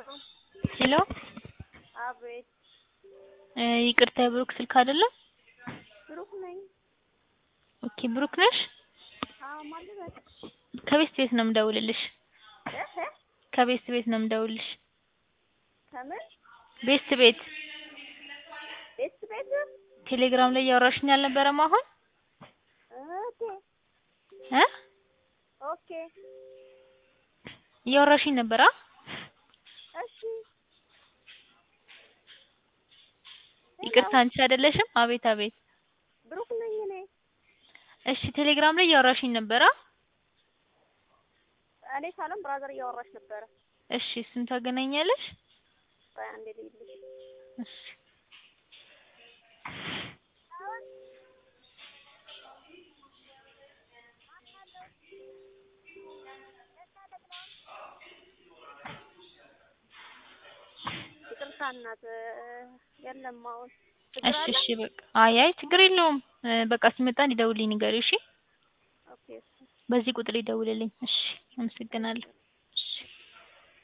ሄሎ አቤት ይቅርታ የብሩክ ስልክ አይደለም? ብሩክ ነኝ። ኦኬ ብሩክ ነሽ? አዎ ማለት ከቤት ቤት ነው የምደውልልሽ። እህ ከቤት ቤት ነው የምደውልልሽ። ከምን ቤት ቤት ቤት ቴሌግራም ላይ እያወራሽኝ አልነበረም አሁን? እ ኦኬ እያወራሽኝ ነበር አ? እሺ ይቅርታ አንቺ አይደለሽም? አቤት አቤት። ብሩክ ነኝ እኔ። እሺ ቴሌግራም ላይ እያወራሽኝ ነበር አ? እኔ ሳለም ብራዘር እያወራሽ ነበረ። እሺ እሱን ታገናኛለሽ? ቆይ አንዴ ልይልሽ። እሺ ይቅርታ እናት የለም አሁን እሺ እሺ በቃ አይ ችግር የለውም። በቃ ሲመጣ እንዲደውልልኝ ንገሪው እሺ? ኦኬ በዚህ ቁጥር ይደውልልኝ። እሺ አመሰግናለሁ። እሺ